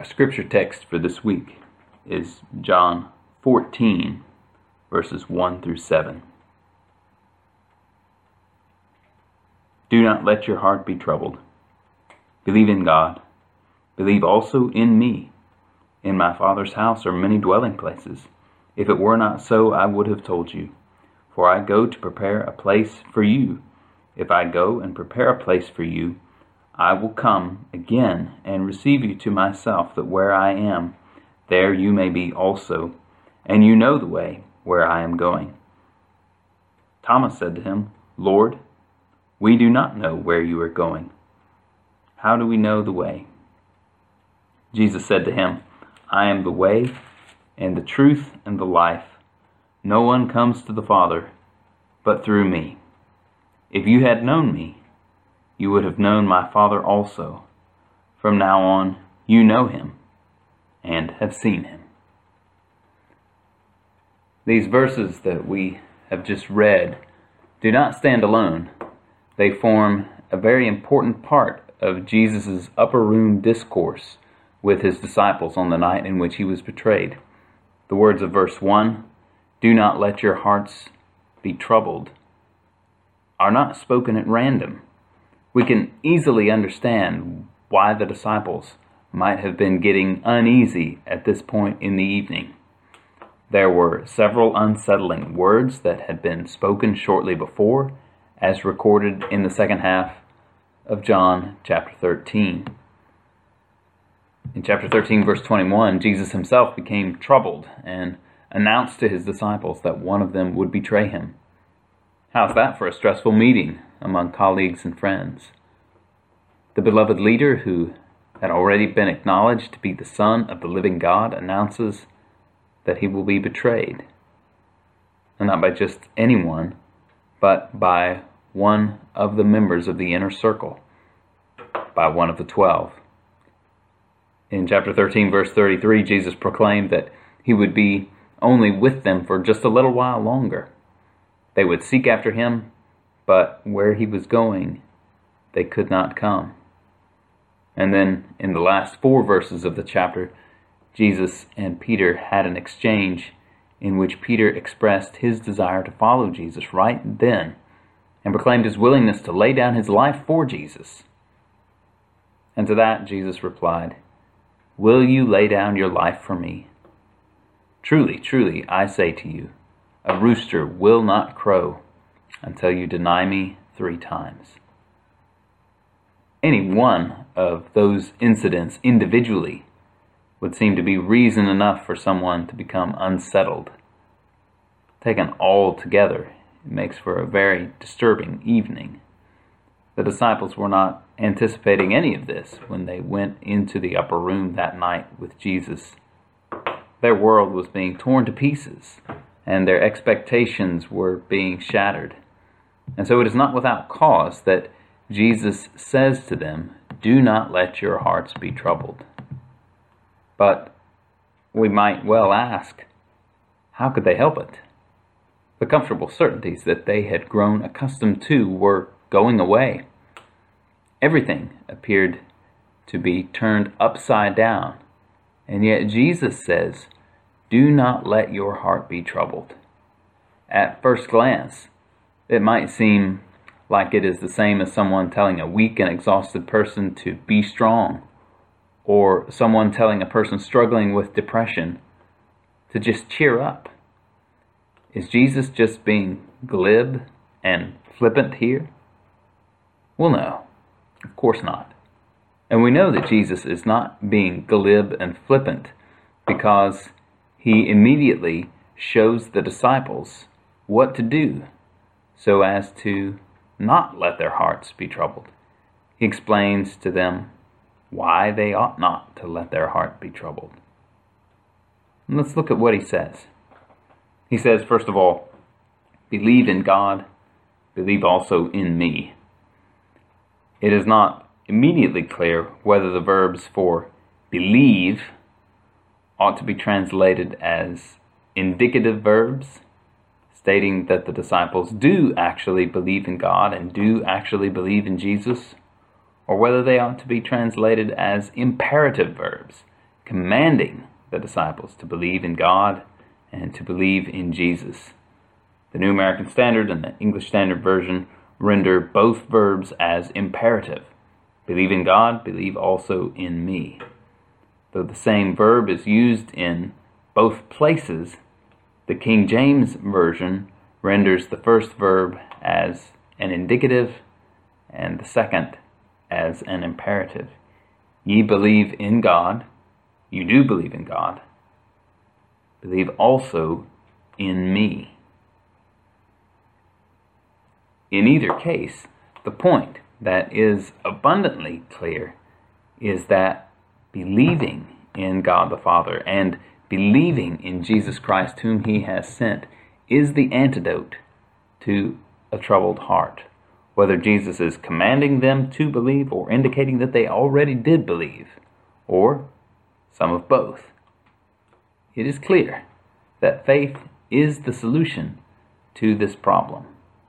Our scripture text for this week is John 14, verses 1 through 7. Do not let your heart be troubled. Believe in God. Believe also in me. In my Father's house are many dwelling places. If it were not so, I would have told you. For I go to prepare a place for you. If I go and prepare a place for you, I will come again and receive you to myself, that where I am, there you may be also, and you know the way where I am going. Thomas said to him, Lord, we do not know where you are going. How do we know the way? Jesus said to him, I am the way and the truth and the life. No one comes to the Father but through me. If you had known me, you would have known my Father also. From now on, you know him and have seen him. These verses that we have just read do not stand alone. They form a very important part of Jesus' upper room discourse with his disciples on the night in which he was betrayed. The words of verse 1, do not let your hearts be troubled, are not spoken at random. We can easily understand why the disciples might have been getting uneasy at this point in the evening. There were several unsettling words that had been spoken shortly before, as recorded in the second half of John chapter 13. In chapter 13, verse 21, Jesus himself became troubled and announced to his disciples that one of them would betray him. How's that for a stressful meeting among colleagues and friends? The beloved leader, who had already been acknowledged to be the Son of the living God, announces that he will be betrayed. And not by just anyone, but by one of the members of the inner circle, by one of the 12. In chapter 13, verse 33, Jesus proclaimed that he would be only with them for just a little while longer. They would seek after him, but where he was going, they could not come. And then in the last 4 verses of the chapter, Jesus and Peter had an exchange in which Peter expressed his desire to follow Jesus right then and proclaimed his willingness to lay down his life for Jesus. And to that Jesus replied, Will you lay down your life for me? Truly, truly, I say to you, a rooster will not crow until you deny me 3 times. Any one of those incidents individually would seem to be reason enough for someone to become unsettled. Taken all together, it makes for a very disturbing evening. The disciples were not anticipating any of this when they went into the upper room that night with Jesus. Their world was being torn to pieces, and their expectations were being shattered. And so it is not without cause that Jesus says to them, do not let your hearts be troubled. But we might well ask, how could they help it? The comfortable certainties that they had grown accustomed to were going away. Everything appeared to be turned upside down. And yet Jesus says, do not let your heart be troubled. At first glance, it might seem like it is the same as someone telling a weak and exhausted person to be strong, or someone telling a person struggling with depression to just cheer up. Is Jesus just being glib and flippant here? Well, no, of course not. And we know that Jesus is not being glib and flippant because he immediately shows the disciples what to do so as to not let their hearts be troubled. He explains to them why they ought not to let their heart be troubled. And let's look at what he says. He says, first of all, believe in God, believe also in me. It is not immediately clear whether the verbs for believe ought to be translated as indicative verbs, stating that the disciples do actually believe in God and do actually believe in Jesus, or whether they ought to be translated as imperative verbs, commanding the disciples to believe in God and to believe in Jesus. The New American Standard and the English Standard Version render both verbs as imperative. Believe in God, believe also in me. Though the same verb is used in both places, the King James Version renders the first verb as an indicative and the second as an imperative. Ye believe in God, you do believe in God, believe also in me. In either case, the point that is abundantly clear is that believing in God the Father and believing in Jesus Christ whom he has sent is the antidote to a troubled heart. Whether Jesus is commanding them to believe or indicating that they already did believe, or some of both. It is clear that faith is the solution to this problem.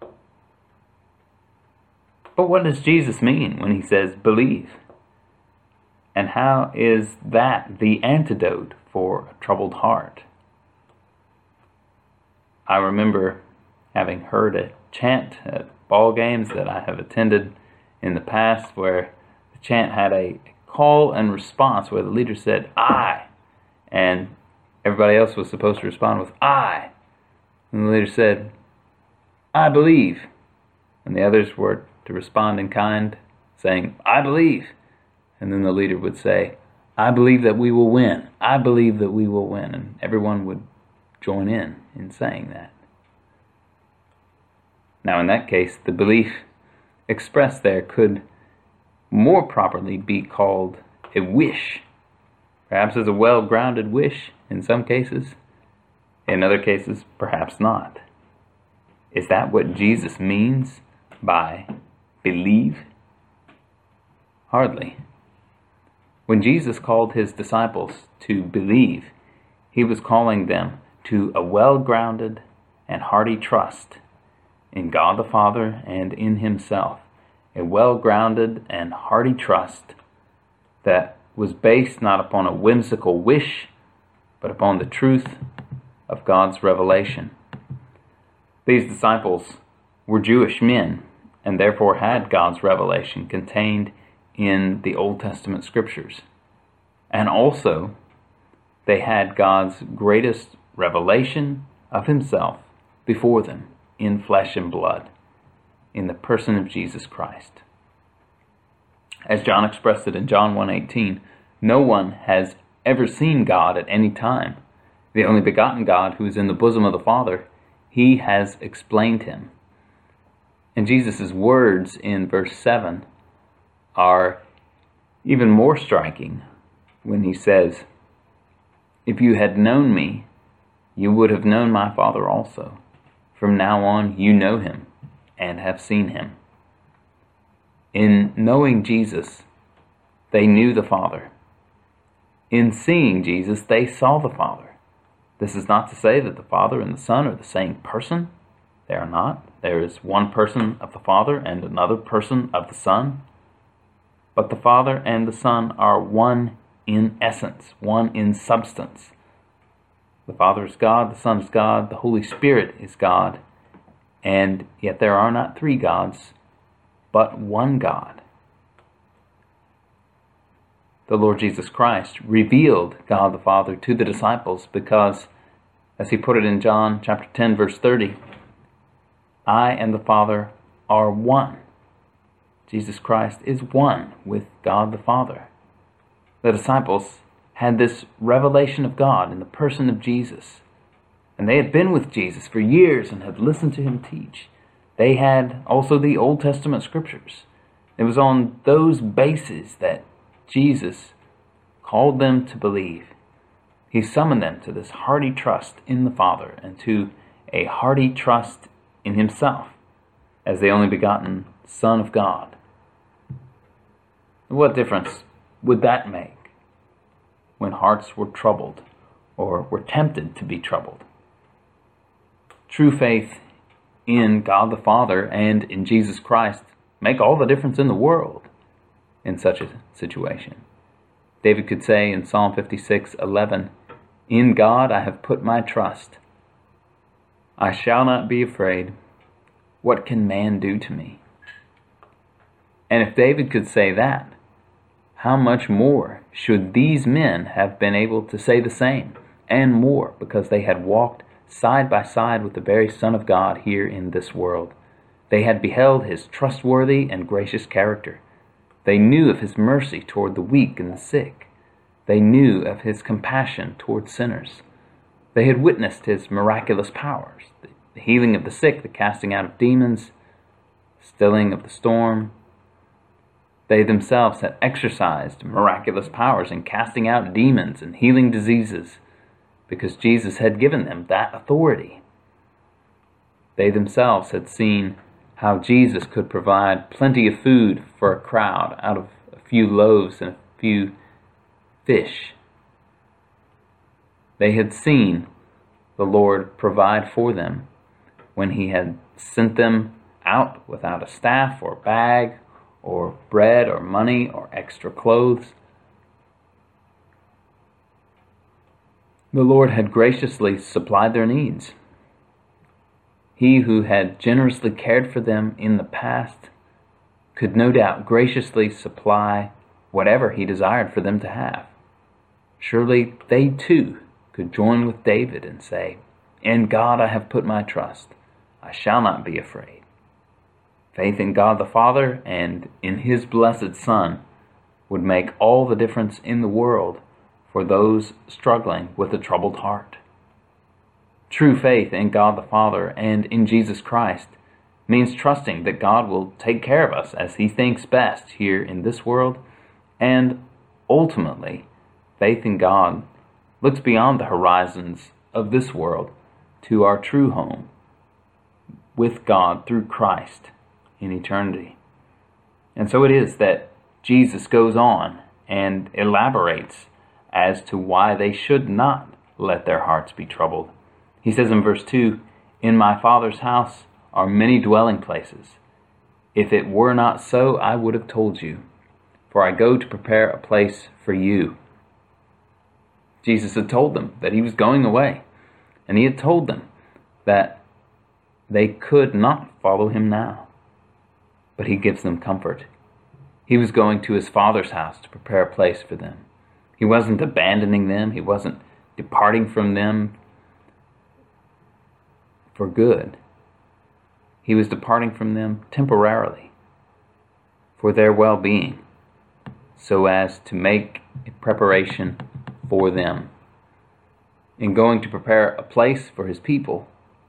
But what does Jesus mean when he says believe? And how is that the antidote for a troubled heart? I remember having heard a chant at ball games that I have attended in the past where the chant had a call and response where the leader said, I, and everybody else was supposed to respond with, I. And the leader said, I believe. And the others were to respond in kind, saying, I believe. And then the leader would say, I believe that we will win. I believe that we will win. And everyone would join in saying that. Now in that case, the belief expressed there could more properly be called a wish. Perhaps as a well-grounded wish in some cases. In other cases, perhaps not. Is that what Jesus means by believe? Hardly. When Jesus called his disciples to believe, he was calling them to a well-grounded and hearty trust in God the Father and in himself. A well-grounded and hearty trust that was based not upon a whimsical wish, but upon the truth of God's revelation. These disciples were Jewish men, and therefore had God's revelation contained in the Old Testament scriptures. And also, they had God's greatest revelation of himself before them in flesh and blood, in the person of Jesus Christ. As John expressed it in John 1:18, no one has ever seen God at any time. The only begotten God who is in the bosom of the Father, he has explained him. And Jesus' words in verse 7 are even more striking when he says, if you had known me, you would have known my Father also. From now on, you know him and have seen him. In knowing Jesus, they knew the Father. In seeing Jesus, they saw the Father. This is not to say that the Father and the Son are the same person. They are not. There is one person of the Father and another person of the Son. But the Father and the Son are one in essence, one in substance. The Father is God, the Son is God, the Holy Spirit is God, and yet there are not three gods, but one God. The Lord Jesus Christ revealed God the Father to the disciples because, as he put it in John chapter 10, verse 30, I and the Father are one. Jesus Christ is one with God the Father. The disciples had this revelation of God in the person of Jesus. And they had been with Jesus for years and had listened to him teach. They had also the Old Testament scriptures. It was on those bases that Jesus called them to believe. He summoned them to this hearty trust in the Father and to a hearty trust in himself as the only begotten Son of God. What difference would that make when hearts were troubled or were tempted to be troubled? True faith in God the Father and in Jesus Christ make all the difference in the world in such a situation. David could say in Psalm 56:11, "In God I have put my trust. I shall not be afraid. What can man do to me?" And if David could say that, how much more should these men have been able to say the same, and more, because they had walked side by side with the very Son of God here in this world. They had beheld his trustworthy and gracious character. They knew of his mercy toward the weak and the sick. They knew of his compassion toward sinners. They had witnessed his miraculous powers, the healing of the sick, the casting out of demons, stilling of the storm. They themselves had exercised miraculous powers in casting out demons and healing diseases, because Jesus had given them that authority. They themselves had seen how Jesus could provide plenty of food for a crowd out of a few loaves and a few fish. They had seen the Lord provide for them when he had sent them out without a staff or bag or bread or money or extra clothes. The Lord had graciously supplied their needs. He who had generously cared for them in the past could no doubt graciously supply whatever he desired for them to have. Surely they too could join with David and say, "In God I have put my trust. I shall not be afraid." Faith in God the Father and in his blessed Son would make all the difference in the world for those struggling with a troubled heart. True faith in God the Father and in Jesus Christ means trusting that God will take care of us as he thinks best here in this world, and ultimately, faith in God looks beyond the horizons of this world to our true home with God through Christ in eternity. And so it is that Jesus goes on and elaborates as to why they should not let their hearts be troubled. He says in verse 2, "In my Father's house are many dwelling places. If it were not so, I would have told you, for I go to prepare a place for you." Jesus had told them that he was going away, and he had told them that they could not follow him now. But he gives them comfort. He was going to his Father's house to prepare a place for them. He wasn't abandoning them. He wasn't departing from them for good. He was departing from them temporarily for their well-being, so as to make a preparation for them. In going to prepare a place for his people,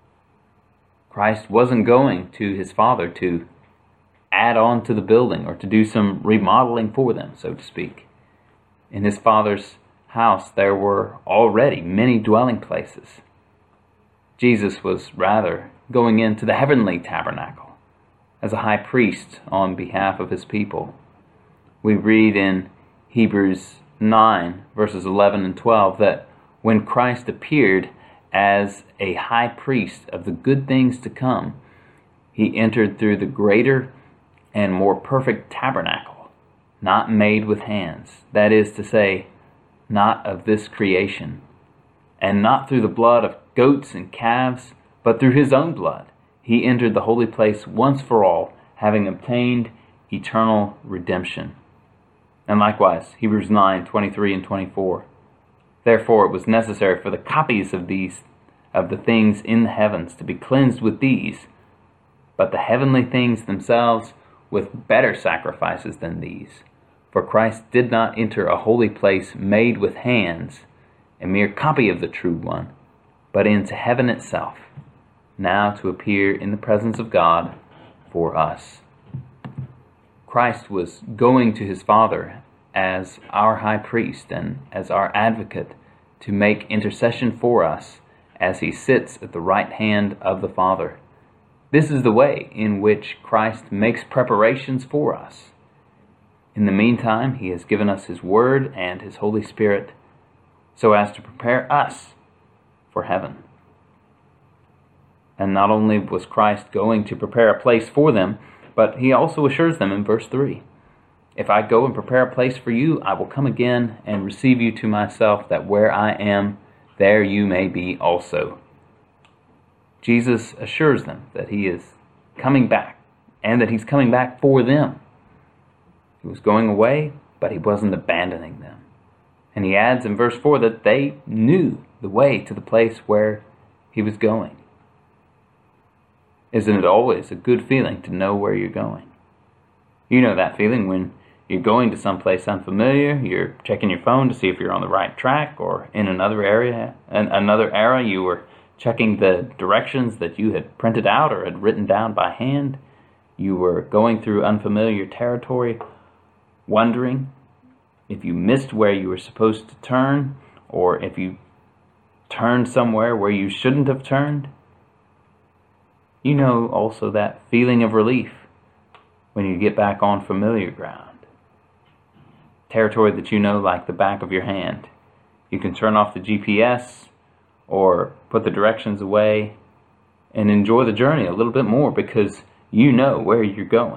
Christ wasn't going to his Father to add on to the building or to do some remodeling for them, so to speak. In his Father's house there were already many dwelling places. Jesus was rather going into the heavenly tabernacle as a high priest on behalf of his people. We read in Hebrews 9, verses 11 and 12, that when Christ appeared as a high priest of the good things to come, he entered through the greater and more perfect tabernacle, not made with hands, that is to say, not of this creation, and not through the blood of goats and calves, but through his own blood. He entered the holy place once for all, having obtained eternal redemption. And likewise, Hebrews 9, 23 and 24. Therefore it was necessary for the copies of the things in the heavens to be cleansed with these, but the heavenly things themselves with better sacrifices than these. For Christ did not enter a holy place made with hands, a mere copy of the true one, but into heaven itself, now to appear in the presence of God for us. Christ was going to his Father as our high priest and as our advocate to make intercession for us as he sits at the right hand of the Father. This is the way in which Christ makes preparations for us. In the meantime, he has given us his Word and his Holy Spirit so as to prepare us for heaven. And not only was Christ going to prepare a place for them, but he also assures them in verse 3, If I go and prepare a place for you, I will come again and receive you to myself, that where I am, there you may be also. Jesus assures them that he is coming back, and that he's coming back for them. He was going away, but he wasn't abandoning them. And he adds in verse 4 that they knew the way to the place where he was going. Isn't it always a good feeling to know where you're going? You know that feeling when you're going to someplace unfamiliar, you're checking your phone to see if you're on the right track, or in another era you were checking the directions that you had printed out or had written down by hand. You were going through unfamiliar territory, wondering if you missed where you were supposed to turn, or if you turned somewhere where you shouldn't have turned. You know also that feeling of relief when you get back on familiar ground. Territory that you know like the back of your hand. You can turn off the GPS or put the directions away and enjoy the journey a little bit more because you know where you're going.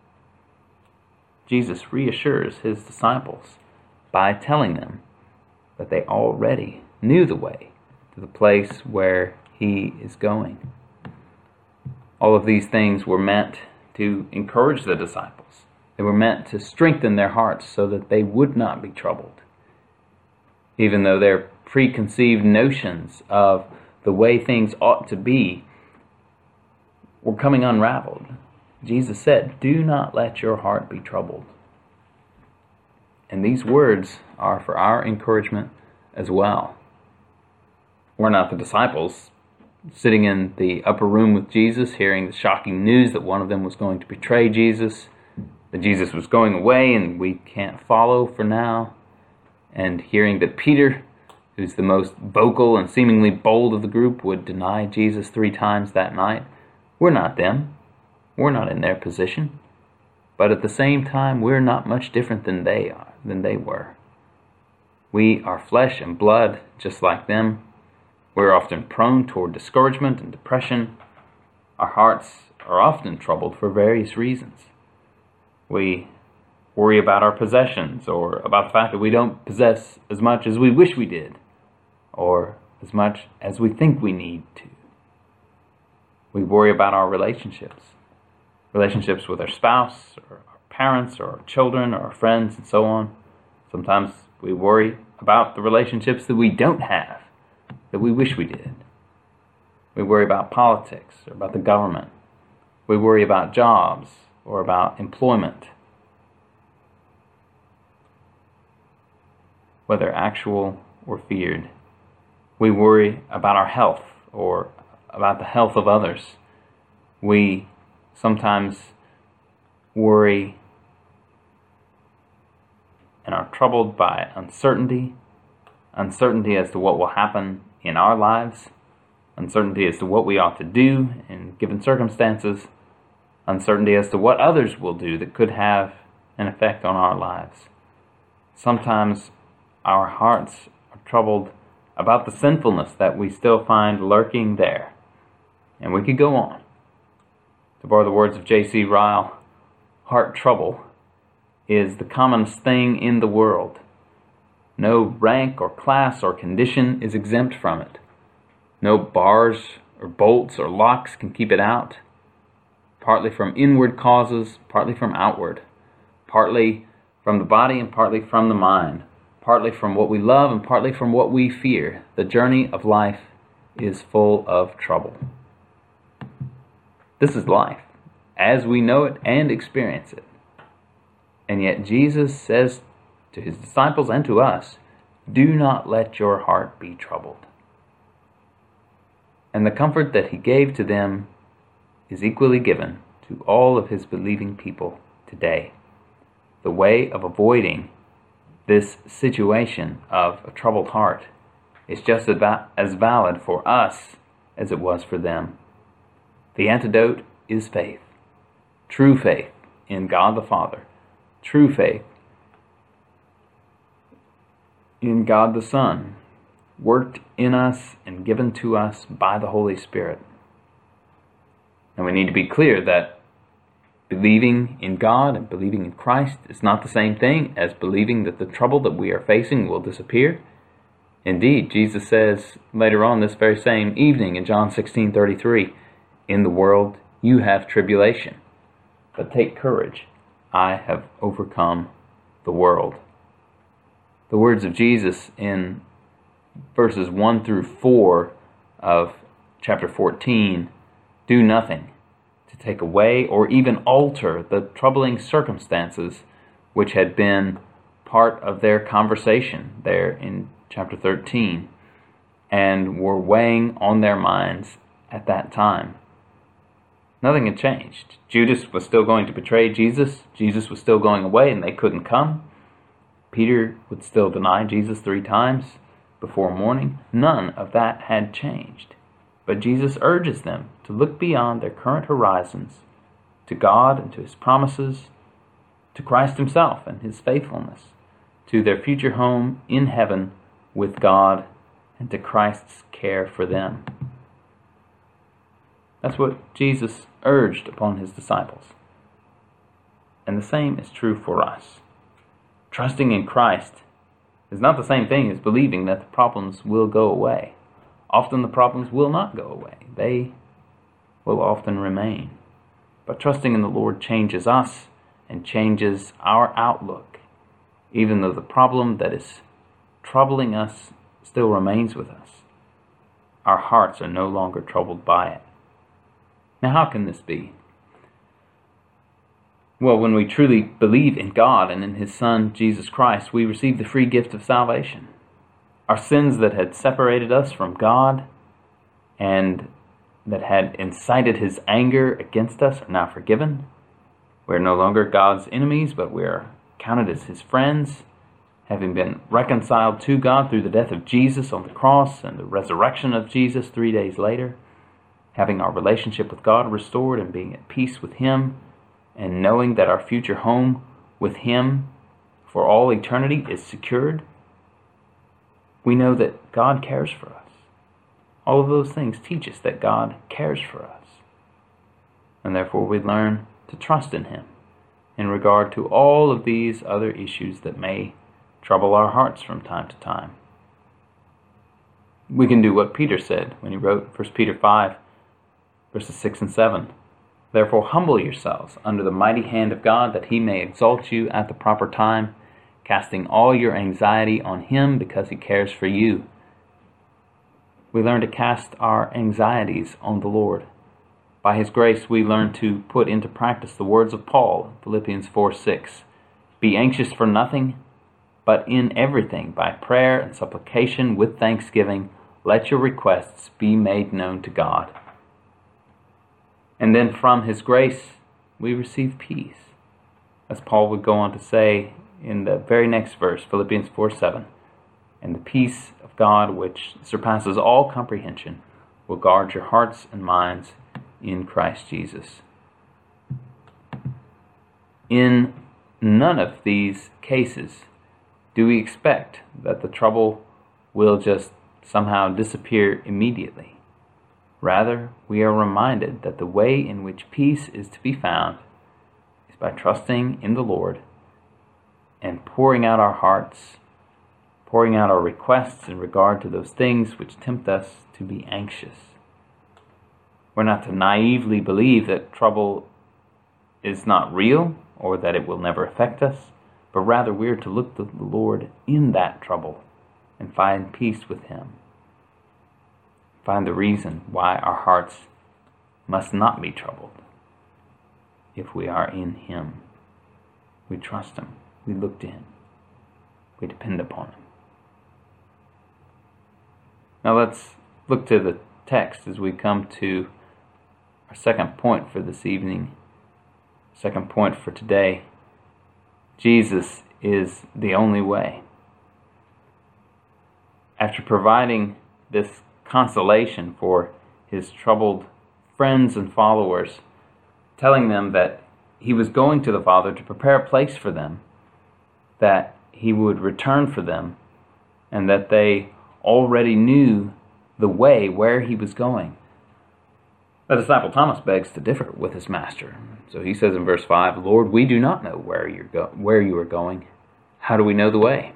Jesus reassures his disciples by telling them that they already knew the way to the place where he is going. All of these things were meant to encourage the disciples. They were meant to strengthen their hearts so that they would not be troubled. Even though their preconceived notions of the way things ought to be were coming unraveled, Jesus said, "Do not let your heart be troubled." And these words are for our encouragement as well. We're not the disciples sitting in the upper room with Jesus, hearing the shocking news that one of them was going to betray Jesus, that Jesus was going away and we can't follow for now, and hearing that Peter, who's the most vocal and seemingly bold of the group, would deny Jesus 3 times that night. We're not them. We're not in their position. But at the same time, we're not much different than they were. We are flesh and blood just like them. We're often prone toward discouragement and depression. Our hearts are often troubled for various reasons. We worry about our possessions, or about the fact that we don't possess as much as we wish we did, or as much as we think we need to. We worry about our relationships with our spouse, or our parents, or our children, or our friends, and so on. Sometimes we worry about the relationships that we don't have, that we wish we did. We worry about politics, or about the government. We worry about jobs, or about employment, whether actual or feared. We worry about our health, or about the health of others. We sometimes worry and are troubled by uncertainty as to what will happen in our lives, uncertainty as to what we ought to do in given circumstances, uncertainty as to what others will do that could have an effect on our lives. Sometimes our hearts are troubled about the sinfulness that we still find lurking there. And we could go on. To borrow the words of J.C. Ryle, heart trouble is the commonest thing in the world. No rank or class or condition is exempt from it. No bars or bolts or locks can keep it out. Partly from inward causes, partly from outward. Partly from the body and partly from the mind. Partly from what we love and partly from what we fear. The journey of life is full of trouble. This is life, as we know it and experience it. And yet Jesus says to his disciples and to us, "Do not let your heart be troubled." And the comfort that he gave to them is equally given to all of his believing people today. The way of avoiding this situation of a troubled heart is just about as valid for us as it was for them. The antidote is faith. True faith in God the Father. True faith in God the Son, worked in us and given to us by the Holy Spirit. And we need to be clear that believing in God and believing in Christ is not the same thing as believing that the trouble that we are facing will disappear. Indeed, Jesus says later on this very same evening in John 16:33, "In the world you have tribulation, but take courage, I have overcome the world." The words of Jesus in verses 1 through 4 of chapter 14 do nothing to take away or even alter the troubling circumstances which had been part of their conversation there in chapter 13 and were weighing on their minds at that time. Nothing had changed. Judas was still going to betray Jesus. Jesus was still going away and they couldn't come. Peter would still deny Jesus 3 times before morning. None of that had changed. But Jesus urges them to look beyond their current horizons to God and to His promises, to Christ Himself and His faithfulness, to their future home in heaven with God, and to Christ's care for them. That's what Jesus urged upon His disciples. And the same is true for us. Trusting in Christ is not the same thing as believing that the problems will go away. Often the problems will not go away. They will often remain. But trusting in the Lord changes us and changes our outlook, even though the problem that is troubling us still remains with us. Our hearts are no longer troubled by it. Now, how can this be? Well, when we truly believe in God and in His Son, Jesus Christ, we receive the free gift of salvation. Our sins that had separated us from God and that had incited His anger against us are now forgiven. We're no longer God's enemies, but we are counted as His friends, having been reconciled to God through the death of Jesus on the cross and the resurrection of Jesus 3 days later, having our relationship with God restored and being at peace with Him, and knowing that our future home with Him for all eternity is secured. We know that God cares for us. All of those things teach us that God cares for us. And therefore we learn to trust in Him in regard to all of these other issues that may trouble our hearts from time to time. We can do what Peter said when he wrote 1 Peter 5, verses 6 and 7. "Therefore humble yourselves under the mighty hand of God, that He may exalt you at the proper time, casting all your anxiety on Him because He cares for you." We learn to cast our anxieties on the Lord. By His grace, we learn to put into practice the words of Paul, Philippians 4:6. "Be anxious for nothing, but in everything, by prayer and supplication with thanksgiving, let your requests be made known to God." And then from His grace, we receive peace. As Paul would go on to say in the very next verse, Philippians 4:7, "And the peace of God, which surpasses all comprehension, will guard your hearts and minds in Christ Jesus." In none of these cases do we expect that the trouble will just somehow disappear immediately. Rather, we are reminded that the way in which peace is to be found is by trusting in the Lord and pouring out our hearts, pouring out our requests in regard to those things which tempt us to be anxious. We're not to naively believe that trouble is not real or that it will never affect us, but rather we're to look to the Lord in that trouble and find peace with Him. Find the reason why our hearts must not be troubled. If we are in Him, we trust Him, we look to Him, we depend upon Him. Now let's look to the text as we come to our second point for this evening, second point for today. Jesus is the only way. After providing this consolation for His troubled friends and followers, telling them that He was going to the Father to prepare a place for them, that He would return for them, and that they already knew the way where He was going. The disciple Thomas begs to differ with his master. So he says in verse 5, "Lord, we do not know where you are going. How do we know the way?"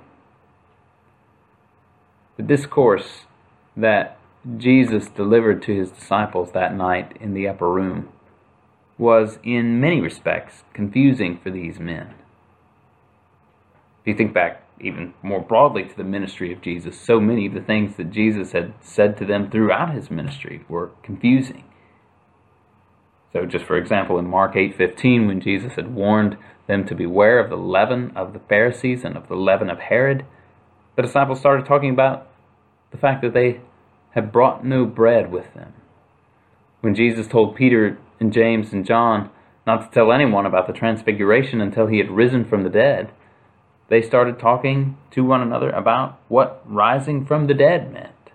The discourse that Jesus delivered to his disciples that night in the upper room was in many respects confusing for these men. If you think back even more broadly to the ministry of Jesus, so many of the things that Jesus had said to them throughout his ministry were confusing. So just for example, in Mark 8:15, when Jesus had warned them to beware of the leaven of the Pharisees and of the leaven of Herod, the disciples started talking about the fact that they had brought no bread with them. When Jesus told Peter and James and John not to tell anyone about the transfiguration until he had risen from the dead, they started talking to one another about what rising from the dead meant.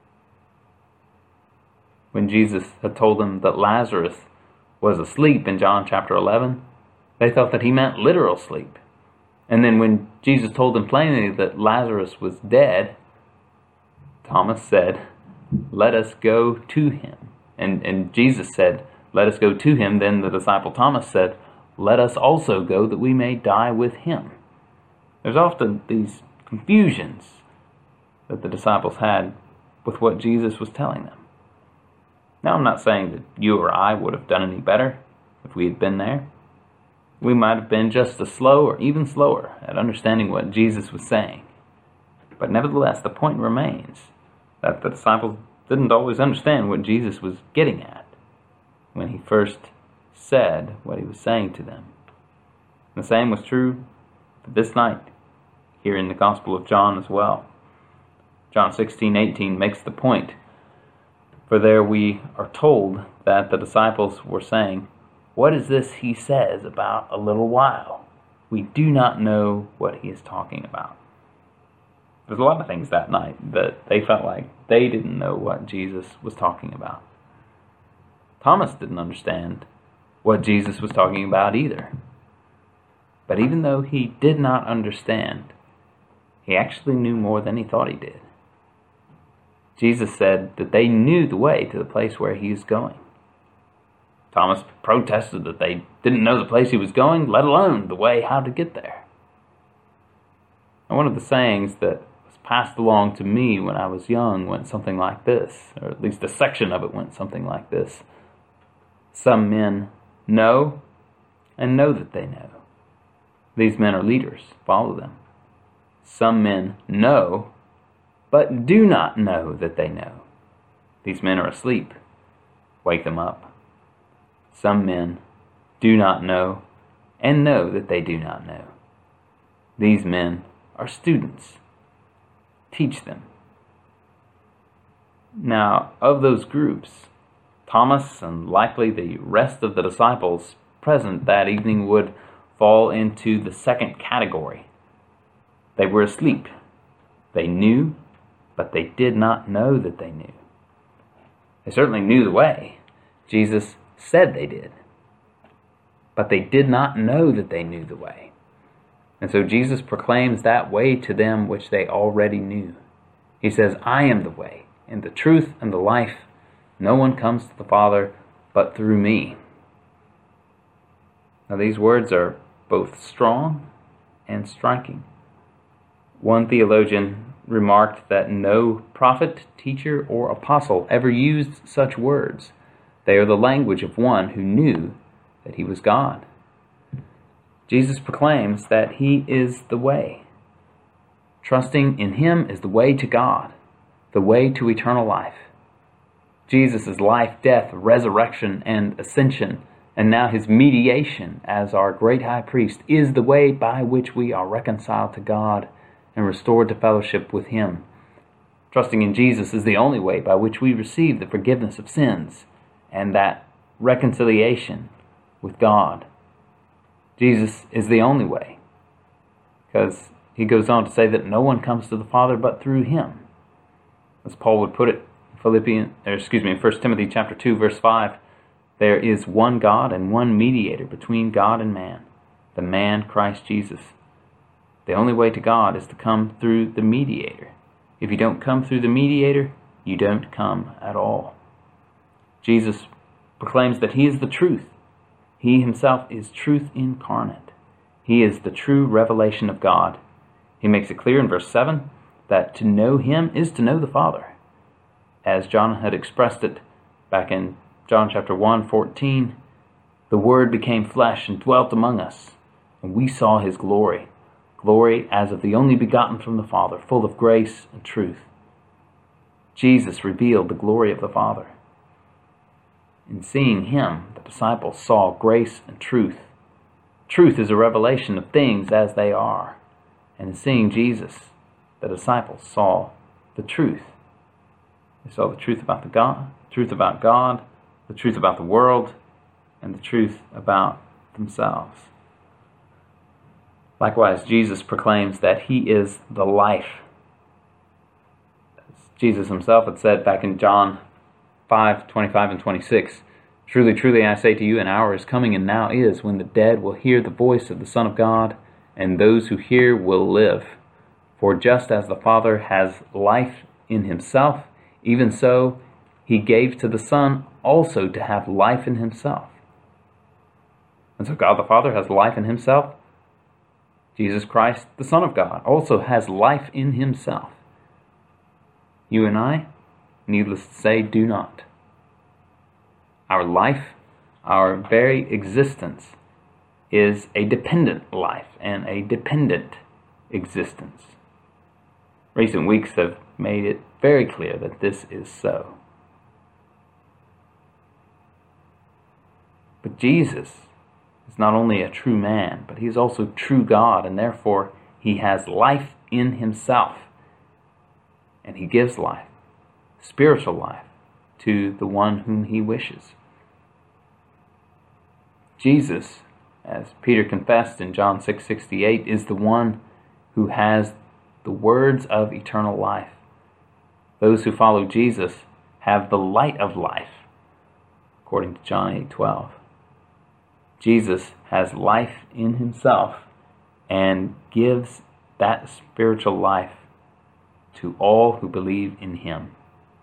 When Jesus had told them that Lazarus was asleep in John chapter 11, they thought that he meant literal sleep. And then when Jesus told them plainly that Lazarus was dead, Thomas said, "Let us go to him." And Jesus said, "Let us go to him." Then the disciple Thomas said, "Let us also go that we may die with him." There's often these confusions that the disciples had with what Jesus was telling them. Now, I'm not saying that you or I would have done any better if we had been there. We might have been just as slow or even slower at understanding what Jesus was saying. But nevertheless, the point remains that the disciples didn't always understand what Jesus was getting at when he first said what he was saying to them. The same was true for this night here in the Gospel of John as well. John 16:18 makes the point. For there we are told that the disciples were saying, "What is this he says about a little while? We do not know what he is talking about." There's a lot of things that night that they felt like they didn't know what Jesus was talking about. Thomas didn't understand what Jesus was talking about either. But even though he did not understand, he actually knew more than he thought he did. Jesus said that they knew the way to the place where he was going. Thomas protested that they didn't know the place he was going, let alone the way how to get there. And one of the sayings that was passed along to me when I was young went something like this, or at least a section of it went something like this. Some men know and know that they know. These men are leaders. Follow them. Some men know but do not know that they know. These men are asleep. Wake them up. Some men do not know and know that they do not know. These men are students. Teach them. Now, of those groups, Thomas and likely the rest of the disciples present that evening would fall into the second category. They were asleep. They knew, but they did not know that they knew. They certainly knew the way. Jesus said they did. But they did not know that they knew the way. And so Jesus proclaims that way to them which they already knew. He says, "I am the way, and the truth, and the life. No one comes to the Father but through me." Now these words are both strong and striking. One theologian remarked that no prophet, teacher, or apostle ever used such words. They are the language of one who knew that he was God. Jesus proclaims that he is the way. Trusting in him is the way to God, the way to eternal life. Jesus' life, death, resurrection, and ascension, and now his mediation as our great high priest, is the way by which we are reconciled to God and restored to fellowship with him. Trusting in Jesus is the only way by which we receive the forgiveness of sins and that reconciliation with God. Jesus is the only way, because he goes on to say that no one comes to the Father but through him. As Paul would put it in 1 Timothy chapter 2, verse 5, there is one God and one mediator between God and man, the man Christ Jesus. The only way to God is to come through the mediator. If you don't come through the mediator, you don't come at all. Jesus proclaims that he is the truth. He himself is truth incarnate. He is the true revelation of God. He makes it clear in verse 7 that to know him is to know the Father. As John had expressed it back in John chapter 1:14, the Word became flesh and dwelt among us, and we saw his glory, glory as of the only begotten from the Father, full of grace and truth. Jesus revealed the glory of the Father. In seeing him, the disciples saw grace and truth. Truth is a revelation of things as they are. And in seeing Jesus, the disciples saw the truth. They saw the truth about God, the truth about the world, and the truth about themselves. Likewise, Jesus proclaims that he is the life. As Jesus himself had said back in John 5:25 and 26, "Truly, truly, I say to you, an hour is coming and now is, when the dead will hear the voice of the Son of God, and those who hear will live. For just as the Father has life in himself, even so he gave to the Son also to have life in himself." And so God the Father has life in himself. Jesus Christ, the Son of God, also has life in himself. You and I, needless to say, do not. Our life, our very existence, is a dependent life and a dependent existence. Recent weeks have made it very clear that this is so. But Jesus is not only a true man, but he is also true God, and therefore he has life in himself. And he gives life, spiritual life, to the one whom he wishes. Jesus, as Peter confessed in John 6:68, is the one who has the words of eternal life. Those who follow Jesus have the light of life, according to John 8:12. Jesus has life in himself and gives that spiritual life to all who believe in him.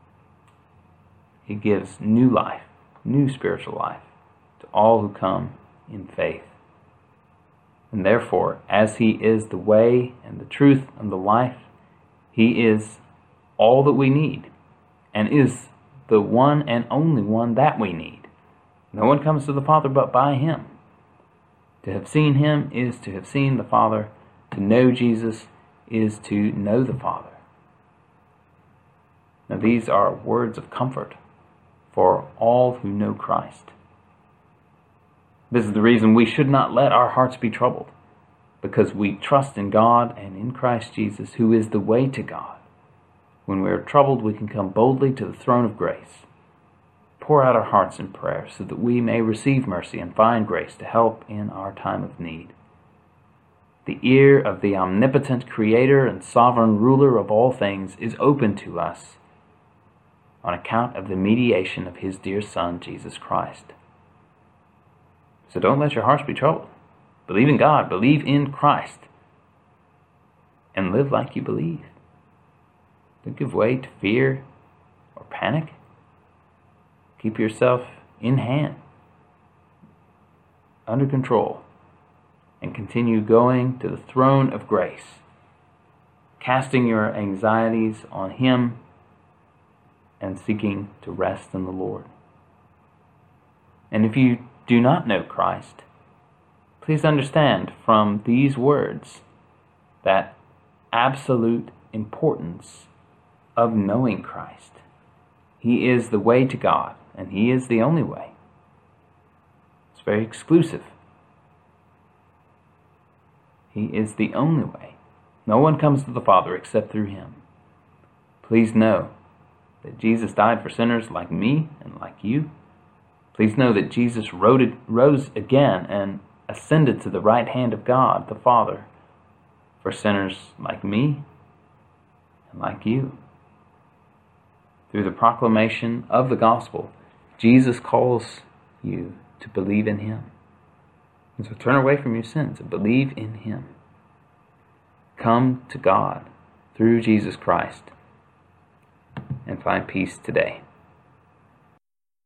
He gives new life, new spiritual life, to all who come in faith. And therefore, as he is the way and the truth and the life, he is all that we need, and is the one and only one that we need. No one comes to the Father but by him. To have seen him is to have seen the Father. To know Jesus is to know the Father. Now these are words of comfort for all who know Christ. This is the reason we should not let our hearts be troubled, because we trust in God and in Christ Jesus, who is the way to God. When we are troubled, we can come boldly to the throne of grace, pour out our hearts in prayer so that we may receive mercy and find grace to help in our time of need. The ear of the omnipotent Creator and sovereign ruler of all things is open to us on account of the mediation of his dear Son, Jesus Christ. So don't let your hearts be troubled. Believe in God, believe in Christ, and live like you believe. Don't give way to fear or panic. Keep yourself in hand, under control, and continue going to the throne of grace, casting your anxieties on him and seeking to rest in the Lord. And if you do not know Christ, please understand from these words that absolute importance of knowing Christ. He is the way to God, and he is the only way. It's very exclusive. He is the only way. No one comes to the Father except through him. Please know that Jesus died for sinners like me and like you. Please know that Jesus rose again and ascended to the right hand of God, the Father, for sinners like me and like you. Through the proclamation of the gospel, Jesus calls you to believe in him. And so turn away from your sins and believe in him. Come to God through Jesus Christ and find peace today.